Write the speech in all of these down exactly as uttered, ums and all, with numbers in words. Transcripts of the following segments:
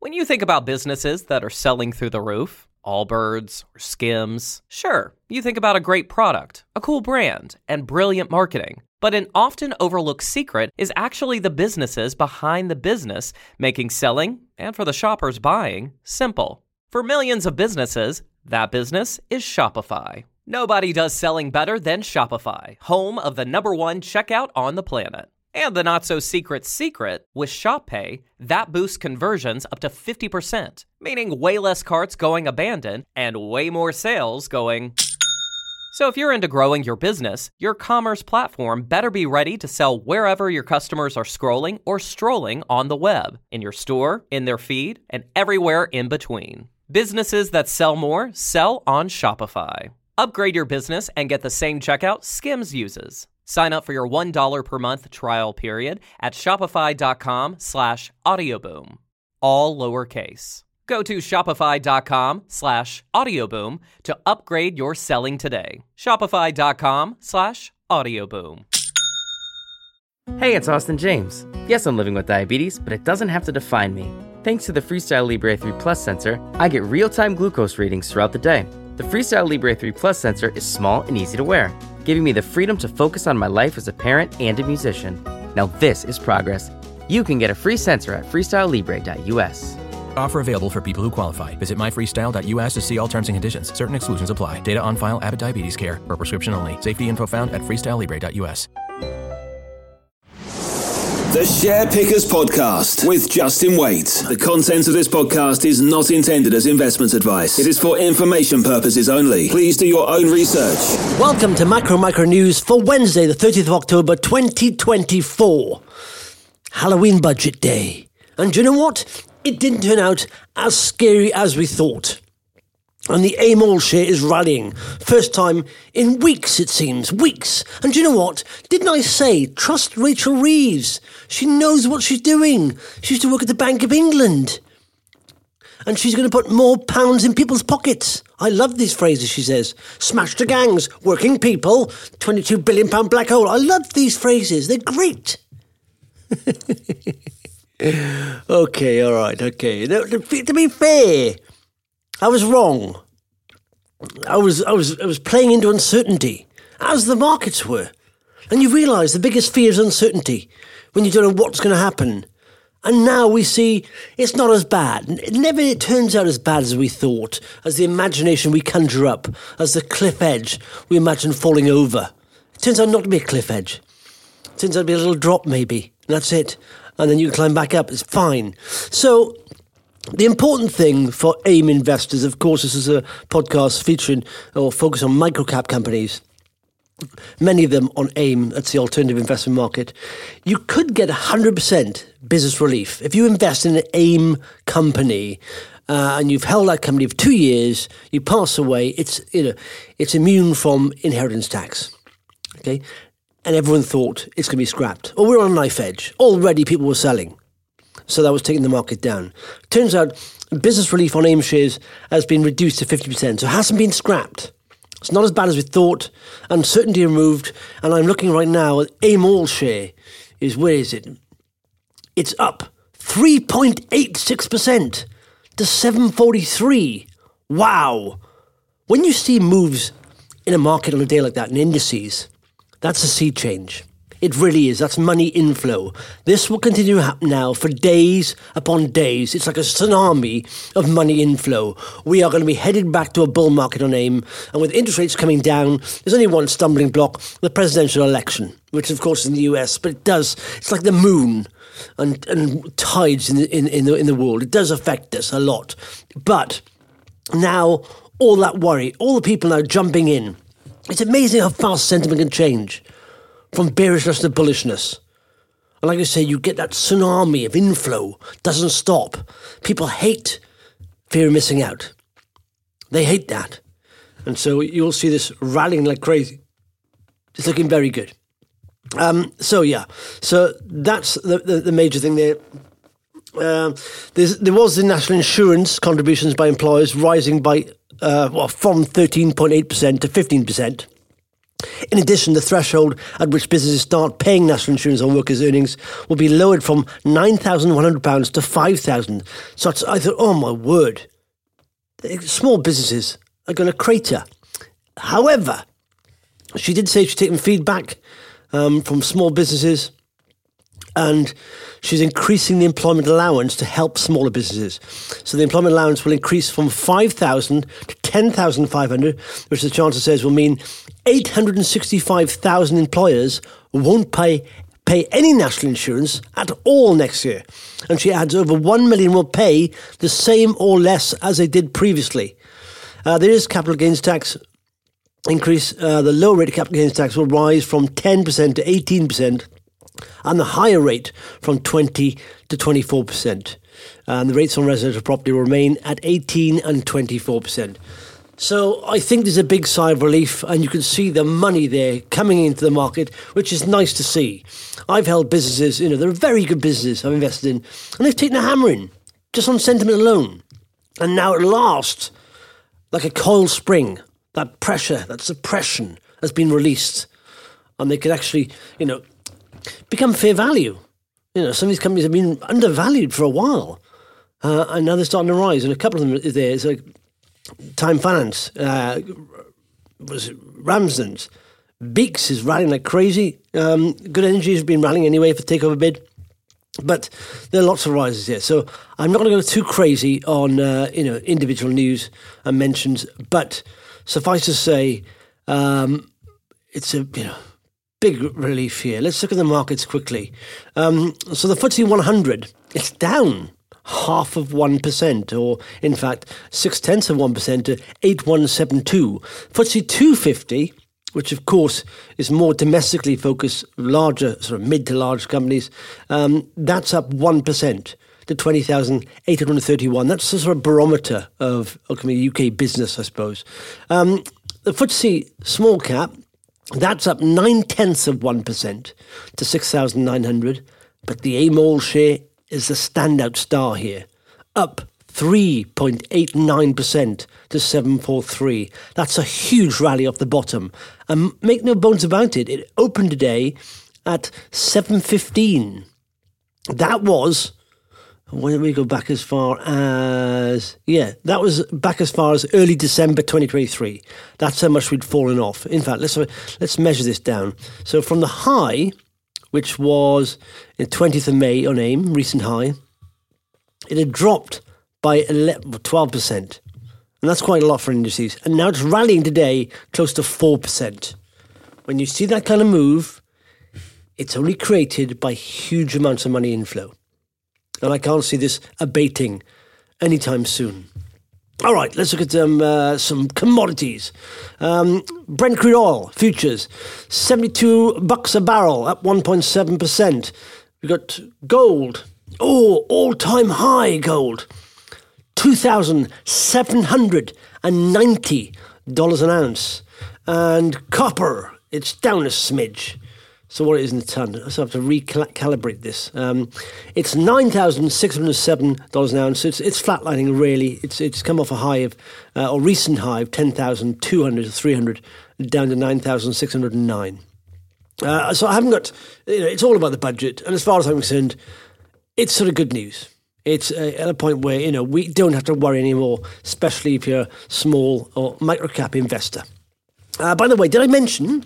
When you think about businesses that are selling through the roof, Allbirds or Skims, sure, you think about a great product, a cool brand, and brilliant marketing. But an often overlooked secret is actually the businesses behind the business, making selling, and for the shoppers buying, simple. For millions of businesses, that business is Shopify. Nobody does selling better than Shopify, home of the number one checkout on the planet. And the not-so-secret secret, with ShopPay, that boosts conversions up to fifty percent, meaning way less carts going abandoned and way more sales going... So if you're into growing your business, your commerce platform better be ready to sell wherever your customers are scrolling or strolling on the web, in your store, in their feed, and everywhere in between. Businesses that sell more sell on Shopify. Upgrade your business and get the same checkout Skims uses. Sign up for your one dollar per month trial period at shopify.com slash audioboom. All lowercase. Go to shopify.com slash audioboom to upgrade your selling today. Shopify.com slash audioboom. Hey, it's Austin James. Yes, I'm living with diabetes, but it doesn't have to define me. Thanks to the Freestyle Libre three Plus sensor, I get real-time glucose readings throughout the day. The Freestyle Libre three Plus sensor is small and easy to wear, giving me the freedom to focus on my life as a parent and a musician. Now this is progress. You can get a free sensor at freestyle libre dot u s. Offer available for people who qualify. Visit my freestyle dot u s to see all terms and conditions. Certain exclusions apply. Data on file. Abbott Diabetes Care. For prescription only. Safety info found at freestyle libre dot u s. The Share Pickers Podcast with Justin Waite. The content of this podcast is not intended as investment advice. It is for information purposes only. Please do your own research. Welcome to Macro Micro News for Wednesday, the thirtieth of October, twenty twenty-four. Halloween budget day. And do you know what? It didn't turn out as scary as we thought. And the AIM All share is rallying. First time in weeks, it seems. Weeks. And do you know what? Didn't I say, trust Rachel Reeves? She knows what she's doing. She used to work at the Bank of England. And she's going to put more pounds in people's pockets. I love these phrases, she says. Smash the gangs, working people, twenty-two billion pound black hole. I love these phrases. They're great. Okay, all right, okay. Now, to, to be fair, I was wrong. I was, I was, I was playing into uncertainty, as the markets were. And you realise the biggest fear is uncertainty, when you don't know what's going to happen. And now we see it's not as bad. It never it turns out as bad as we thought, as the imagination we conjure up, as the cliff edge we imagine falling over. It turns out not to be a cliff edge. It turns out to be a little drop, maybe. And that's it. And then you can climb back up. It's fine. So the important thing for AIM investors, of course, this is a podcast featuring or focus on microcap companies, many of them on AIM, that's the alternative investment market. You could get one hundred percent business relief. If you invest in an AIM company uh, and you've held that company for two years, you pass away, it's, you know, it's immune from inheritance tax. Okay? And everyone thought it's going to be scrapped. Or we're on a knife edge. Already people were selling. So that was taking the market down. Turns out business relief on AIM shares has been reduced to fifty percent. So it hasn't been scrapped. It's not as bad as we thought. Uncertainty removed. And I'm looking right now at AIM All share is, where is it? It's up three point eight six percent to seven forty-three. Wow. When you see moves in a market on a day like that in indices, that's a sea change. It really is. That's money inflow. This will continue to happen now for days upon days. It's like a tsunami of money inflow. We are going to be headed back to a bull market on AIM. And with interest rates coming down, there's only one stumbling block, the presidential election, which of course is in the U S, but it does. It's like the moon and, and tides in the, in, in, the, in the world. It does affect us a lot. But now all that worry, all the people now jumping in, it's amazing how fast sentiment can change from bearishness to bullishness. And like I say, you get that tsunami of inflow. Doesn't stop. People hate fear of missing out. They hate that. And so you'll see this rallying like crazy. It's looking very good. Um, so yeah, so that's the, the, the major thing there. Uh, there was the national insurance contributions by employers rising by uh, well, from thirteen point eight percent to fifteen percent. In addition, the threshold at which businesses start paying national insurance on workers' earnings will be lowered from nine thousand one hundred pounds to five thousand pounds. So I thought, oh my word, small businesses are going to crater. However, she did say she's taken feedback um, from small businesses, and she's increasing the employment allowance to help smaller businesses. So the employment allowance will increase from five thousand to ten thousand five hundred, which the Chancellor says will mean eight hundred sixty-five thousand employers won't pay pay any national insurance at all next year. And she adds over one million will pay the same or less as they did previously. Uh, there is capital gains tax increase. Uh, the low rate of capital gains tax will rise from ten percent to eighteen percent. And the higher rate from twenty to twenty-four percent. And the rates on residential property will remain at eighteen and twenty-four percent. So I think there's a big sigh of relief, and you can see the money there coming into the market, which is nice to see. I've held businesses, you know, they're very good businesses I've invested in, and they've taken a hammering just on sentiment alone. And now at last, like a coiled spring, that pressure, that suppression has been released, and they could actually, you know, become fair value. You know, some of these companies have been undervalued for a while, uh, and now they're starting to rise. And a couple of them is there. It's like Time Finance, uh, was Ramsden's, Beeks is rallying like crazy. Um, Good Energy has been rallying anyway for takeover bid, but there are lots of rises here. So I'm not going to go too crazy on uh, you know individual news and mentions, but suffice to say, um, it's a you know. big relief here. Let's look at the markets quickly. Um, so the F T S E one hundred, it's down half of one percent, or in fact, six tenths of one percent to eight one seven two. F T S E two fifty, which of course is more domestically focused, larger, sort of mid to large companies, um, that's up one percent to twenty thousand eight hundred thirty-one. That's the sort of barometer of okay, U K business, I suppose. Um, the F T S E small cap, that's up nine tenths of one percent to six thousand nine hundred, but the A M O L share is the standout star here, up three point eight nine percent to seven forty-three. That's a huge rally off the bottom. And make no bones about it, it opened today at seven fifteen. That was, when did we go back as far as, yeah, that was back as far as early December twenty twenty-three. That's how much we'd fallen off. In fact, let's let's measure this down. So from the high, which was the twentieth of May on AIM, recent high, it had dropped by twelve percent. And that's quite a lot for indices. And now it's rallying today close to four percent. When you see that kind of move, it's only created by huge amounts of money inflow. And I can't see this abating anytime soon. All right, let's look at um, uh, some commodities. Um, Brent crude oil futures, seventy-two bucks a barrel, up one point seven percent. We've got gold. Oh, all-time high gold. two thousand seven hundred ninety dollars an ounce. And copper, it's down a smidge. So what it is in the ton? I still have to recalibrate this. Um, it's nine thousand six hundred seven dollars an ounce. It's it's flatlining really. It's it's come off a high of, uh, or recent high of ten thousand two hundred to three hundred, down to nine thousand six hundred nine. Uh, so I haven't got, you know, it's all about the budget. And as far as I'm concerned, it's sort of good news. It's uh, at a point where, you know, we don't have to worry anymore, especially if you're a small or micro-cap investor. Uh, by the way, did I mention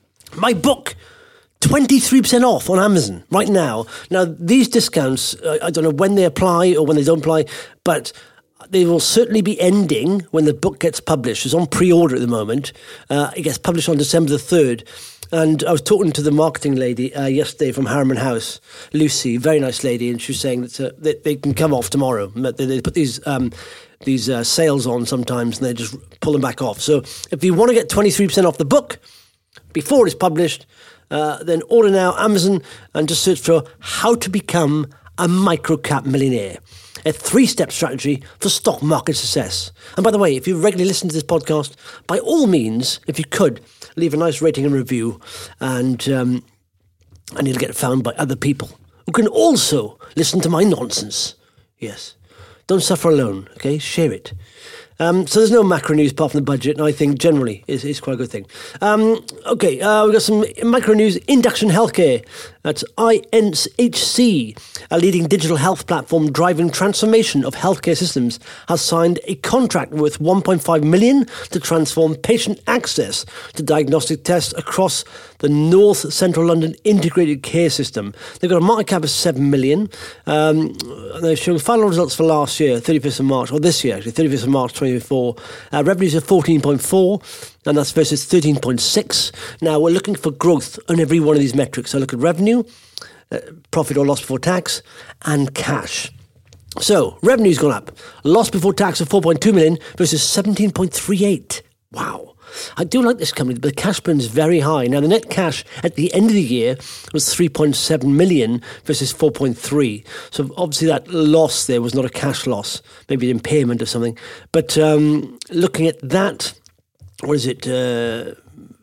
my book, twenty-three percent off on Amazon right now? Now, these discounts, uh, I don't know when they apply or when they don't apply, but they will certainly be ending when the book gets published. It's on pre-order at the moment. Uh, it gets published on December the third. And I was talking to the marketing lady uh, yesterday from Harriman House, Lucy, very nice lady, and she was saying that, uh, that they can come off tomorrow. They, they put these um, these uh, sales on sometimes, and they just pull them back off. So if you want to get twenty-three percent off the book before it's published, uh, then order now, Amazon, and just search for How to Become a Microcap Millionaire, a three-step strategy for stock market success. And by the way, if you regularly listen to this podcast, by all means, if you could, leave a nice rating and review, and um, and it'll get found by other people who can also listen to my nonsense. Yes. Don't suffer alone, okay? Share it. Um, so there's no macro news apart from the budget, and I think generally is is quite a good thing. Um, okay, uh, we've got some micro news. Induction Healthcare. That's I N H C, a leading digital health platform driving transformation of healthcare systems, has signed a contract worth one point five million dollars to transform patient access to diagnostic tests across the North Central London integrated care system. They've got a market cap of seven million dollars. Um, they're showing final results for last year, thirty-first of March, or this year actually, thirty-first of March twenty twenty-four. Uh, revenues are fourteen point four, and that's versus thirteen point six. Now, we're looking for growth on every one of these metrics. So look at revenue, uh, profit or loss before tax, and cash. So, revenue's gone up. Loss before tax of four point two million versus seventeen point three eight. Wow. I do like this company, but the cash burn is very high. Now, the net cash at the end of the year was three point seven million versus four point three. So, obviously, that loss there was not a cash loss, maybe an impairment or something. But um, looking at that, what is it, uh,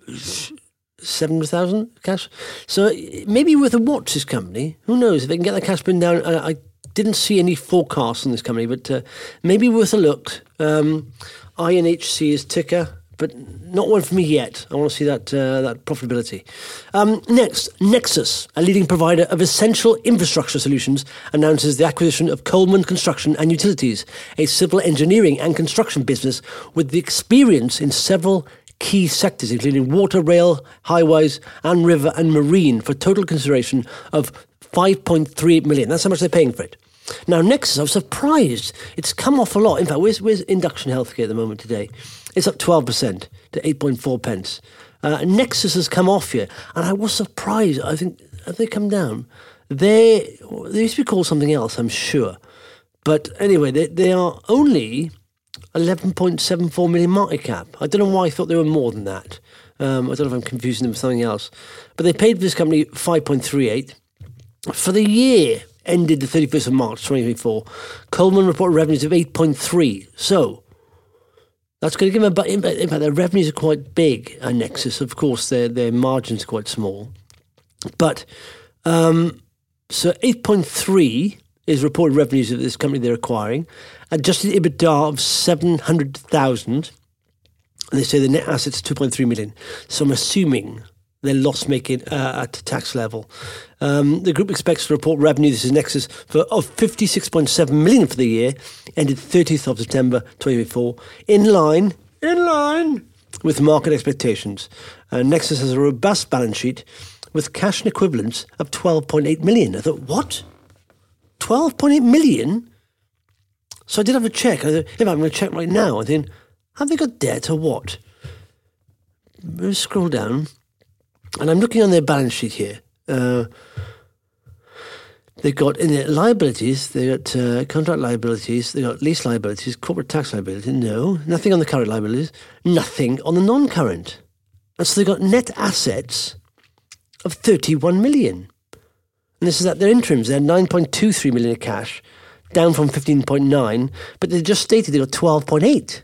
seven hundred thousand cash? So, maybe worth a watch, this company. Who knows? If they can get the cash burn down, I, I didn't see any forecasts on this company, but uh, maybe worth a look. Um, I N H C is ticker, but not one for me yet. I want to see that uh, that profitability. Um, next, Nexus, a leading provider of essential infrastructure solutions, announces the acquisition of Coleman Construction and Utilities, a civil engineering and construction business with the experience in several key sectors, including water, rail, highways, and river and marine, for total consideration of five point three eight million. That's how much they're paying for it. Now, Nexus, I was surprised. It's come off a lot. In fact, where's, where's Induction Healthcare at the moment today? It's up twelve percent to eight point four pence. Uh, Nexus has come off here, and I was surprised. I think, have they come down? They, they used to be called something else, I'm sure. But anyway, they, they are only eleven point seven four million market cap. I don't know why I thought they were more than that. Um, I don't know if I'm confusing them with something else. But they paid for this company five point three eight. For the year ended the thirty-first of March twenty twenty-four, Coleman reported revenues of eight point three. So that's going to give them a... In fact, their revenues are quite big at Nexus. Of course, their, their margins are quite small. But, um, so eight point three is reported revenues of this company they're acquiring. Adjusted EBITDA of seven hundred thousand. And they say the net assets two point three million. So I'm assuming they're loss-making uh, at tax level. Um, the group expects to report revenue, this is Nexus, for, of fifty-six point seven million for the year, ended thirtieth of September twenty twenty-four, in line, in line with market expectations. Uh, Nexus has a robust balance sheet with cash and equivalents of twelve point eight million. I thought, what? twelve point eight million? So I did have a check. I thought, if I'm going to check right now, I think, have they got debt or what? Let's scroll down. And I'm looking on their balance sheet here. Uh, they've got in their liabilities, they've got uh, contract liabilities, they've got lease liabilities, corporate tax liability. No, nothing on the current liabilities, nothing on the non-current. And so they've got net assets of thirty-one million. And this is at their interims. They had nine point two three million of cash, down from fifteen point nine, but they just stated they got twelve point eight.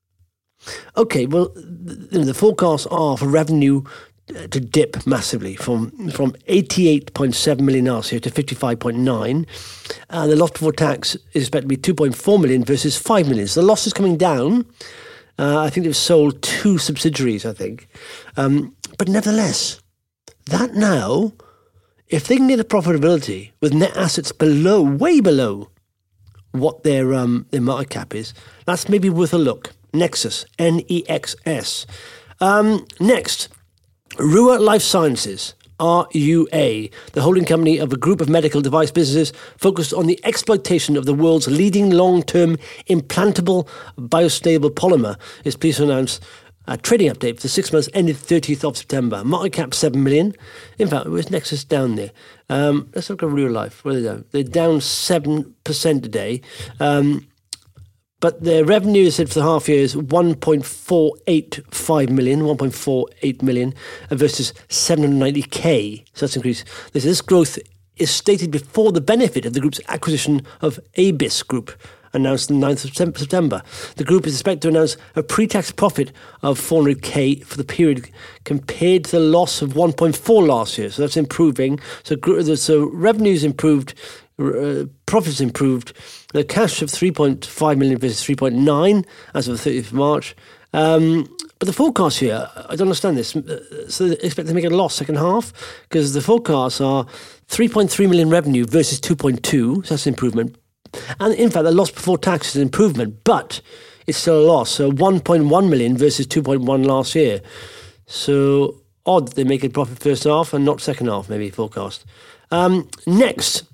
Okay, well, the, the forecasts are for revenue to dip massively from from eighty-eight point seven million last year to fifty-five point nine, and the loss before tax is expected to be two point four million versus five million. So the loss is coming down. Uh, I think they've sold two subsidiaries, I think. Um, but nevertheless, that now, if they can get a profitability with net assets below, way below what their um, their market cap is, that's maybe worth a look. Nexus, N E X S. Um, next, Rua Life Sciences, R U A, the holding company of a group of medical device businesses focused on the exploitation of the world's leading long-term implantable biostable polymer, is pleased to announce a trading update for the six months ended thirtieth of September. Market cap seven million. In fact, where's Nexus down there? Um, let's look at Real Life. Where are they down? They're down seven percent today. Um, But their revenue, is said for the half year, is one point four eight five million, one point four eight million versus seven hundred ninety k. So that's increased. This, this growth is stated before the benefit of the group's acquisition of Abis Group, announced on the ninth of September. The group is expected to announce a pre-tax profit of four hundred k for the period compared to the loss of one point four last year. So that's improving. So, so revenue's improved uh, profits improved. The cash of three point five million versus three point nine as of the thirtieth of March. Um, but the forecast here, I don't understand this. So they expect to make a loss second half because the forecasts are three point three million revenue versus two point two. So that's an improvement. And in fact, the loss before tax is an improvement, but it's still a loss. So one point one million versus two point one last year. So odd that they make a profit first half and not second half, maybe forecast. Um, next,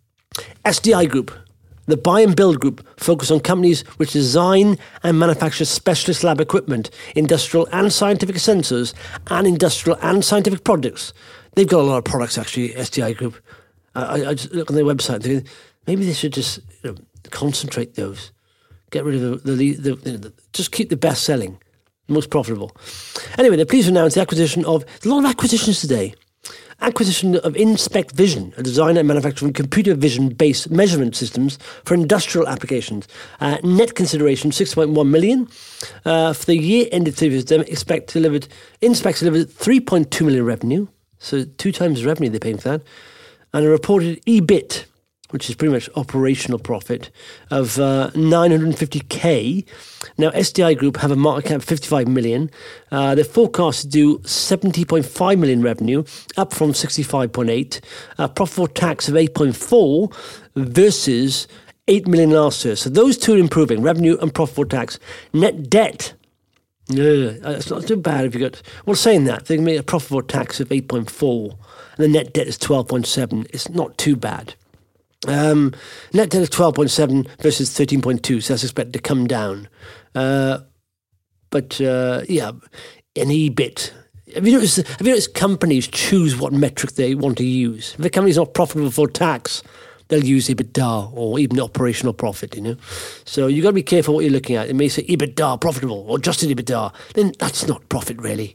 S D I Group. The buy and build group focus on companies which design and manufacture specialist lab equipment, industrial and scientific sensors, and industrial and scientific products. They've got a lot of products, actually, S D I Group. I, I just look on their website and think, maybe they should just you know, concentrate those. Get rid of the, the, the, the, just keep the best selling, most profitable. Anyway, they're pleased to announce the acquisition of, there's a lot of acquisitions today. Acquisition of Inspect Vision, a designer and manufacturer of computer vision-based measurement systems for industrial applications. Uh, net consideration six point one million dollars. Uh, for the year ended thirtieth of December, Inspect delivered, Inspect delivered three point two million dollars revenue, so two times the revenue they're paying for that, and a reported E B I T, which is pretty much operational profit, of uh, nine hundred fifty thousand. Now, S D I Group have a market cap of fifty-five million dollars. Uh, they're forecast to do seventy point five million dollars revenue, up from sixty-five point eight. Uh, profit before tax of eight point four versus eight million dollars last year. So those two are improving, revenue and profit before tax. Net debt, yeah, it's not too bad if you got, well, saying that, they can make a profit before tax of eight point four, and the net debt is twelve point seven. It's not too bad. Um, net debt of twelve point seven versus thirteen point two, so that's expected to come down. Uh, but, uh, yeah, an E B I T. Have you, noticed, have you noticed companies choose what metric they want to use? If the company's not profitable before tax, they'll use EBITDA or even operational profit, you know. So you've got to be careful what you're looking at. It may say EBITDA, profitable, or adjusted EBITDA. Then that's not profit, really.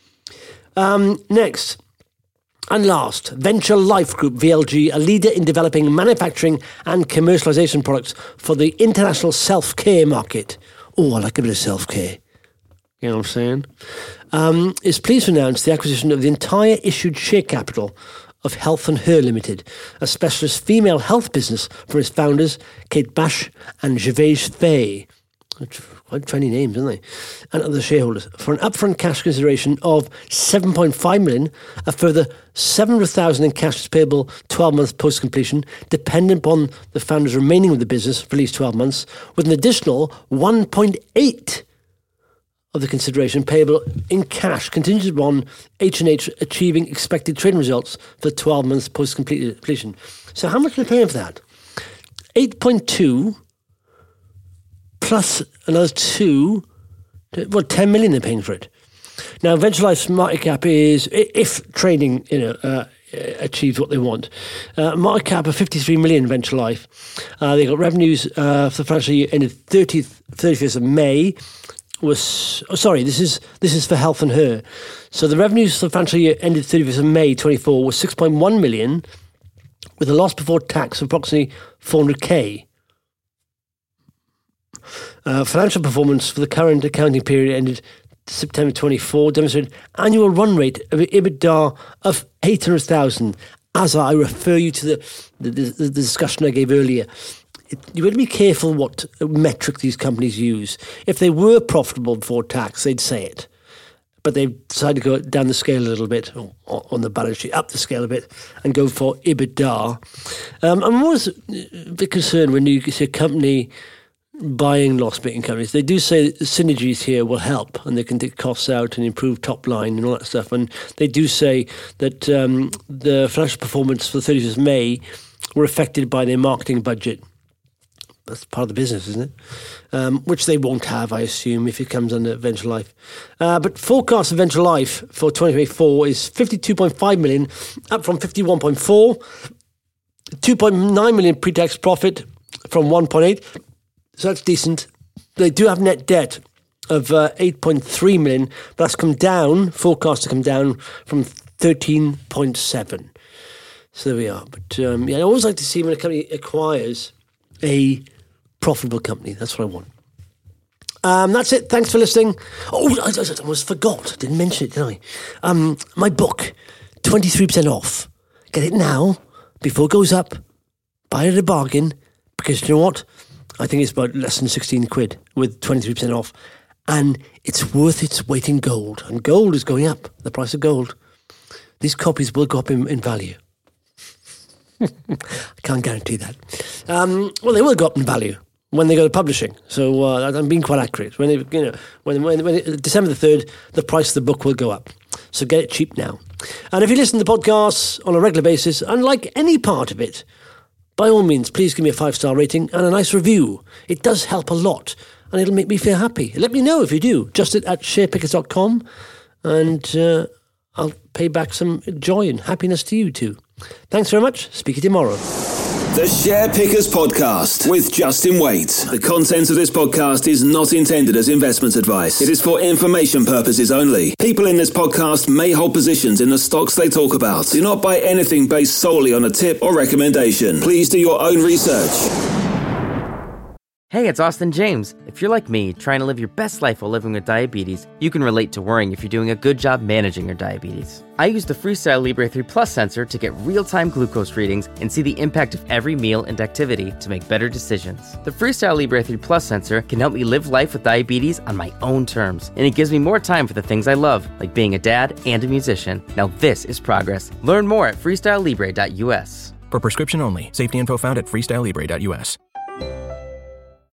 Um, next. And last, Venture Life Group, V L G, a leader in developing manufacturing and commercialisation products for the international self-care market. Oh, I like a bit of self-care. You know what I'm saying? Um, is pleased to announce the acquisition of the entire issued share capital of Health and Her Limited, a specialist female health business for its founders, Kate Bash and Gervais Fay. Quite funny names, aren't they? And other shareholders, for an upfront cash consideration of seven point five million dollars, a further seven hundred thousand dollars in cash is payable twelve months post-completion, dependent upon the founders remaining with the business for at least twelve months, with an additional one point eight of the consideration payable in cash, contingent upon H and H achieving expected trading results for twelve months post-completion. So how much are they paying for that? eight point two plus another two, well, ten million they're paying for it. Now, Venture Life's market cap is, if trading, you know, uh, achieves what they want, uh, market cap of fifty-three million. Venture Life. Uh, they got revenues uh, for the financial year ended thirtieth, thirty-first of May. Was oh, sorry, this is this is for Health and Her. So the revenues for the financial year ended thirty-first of May twenty-four was six point one million, with a loss before tax of approximately four hundred thousand. Uh, financial performance for the current accounting period ended September twenty-fourth demonstrated annual run rate of EBITDA of eight hundred thousand. As I refer you to the, the, the, the discussion I gave earlier, it, you've got to be careful what metric these companies use. If they were profitable before tax, they'd say it. But they've decided to go down the scale a little bit, or on the balance sheet, up the scale a bit, and go for EBITDA. Um, I'm always a bit concerned when you see a company buying loss-making companies. They do say synergies here will help, and they can take costs out and improve top line and all that stuff. And they do say that um, the financial performance for the thirtieth of May were affected by their marketing budget. That's part of the business, isn't it? Um, which they won't have, I assume, if it comes under Venture Life. Uh, but forecast of Venture Life for twenty twenty-four is fifty-two point five million, up from fifty-one point four, two point nine million pre-tax profit from one point eight. So that's decent. They do have net debt of uh, eight point three million, but that's come down, forecast to come down from thirteen point seven. So there we are. But um, yeah, I always like to see when a company acquires a profitable company. That's what I want. Um, that's it. Thanks for listening. Oh, I, I almost forgot. Didn't mention it, did I? Um, my book, twenty-three percent off. Get it now before it goes up buy it at a bargain, because you know what? I think it's about less than sixteen quid with twenty-three percent off. And it's worth its weight in gold. And gold is going up, the price of gold. These copies will go up in, in value. I can't guarantee that. Um, well, they will go up in value when they go to publishing. So uh, I'm being quite accurate. When they, you know, when when, when it, December the third, the price of the book will go up. So get it cheap now. And if you listen to the podcasts on a regular basis and like any part of it, by all means, please give me a five-star rating and a nice review. It does help a lot, and it'll make me feel happy. Let me know if you do. Just at, at share pickers dot com, and uh, I'll pay back some joy and happiness to you too. Thanks very much. Speak to you tomorrow. The Share Pickers Podcast with Justin Waite. The content of this podcast is not intended as investment advice. It is for information purposes only. People in this podcast may hold positions in the stocks they talk about. Do not buy anything based solely on a tip or recommendation. Please do your own research. Hey, it's Austin James. If you're like me, trying to live your best life while living with diabetes, you can relate to worrying if you're doing a good job managing your diabetes. I use the Freestyle Libre three Plus sensor to get real-time glucose readings and see the impact of every meal and activity to make better decisions. The Freestyle Libre three Plus sensor can help me live life with diabetes on my own terms, and it gives me more time for the things I love, like being a dad and a musician. Now this is progress. Learn more at freestyle libre dot u s. For prescription only. Safety info found at freestyle libre dot u s.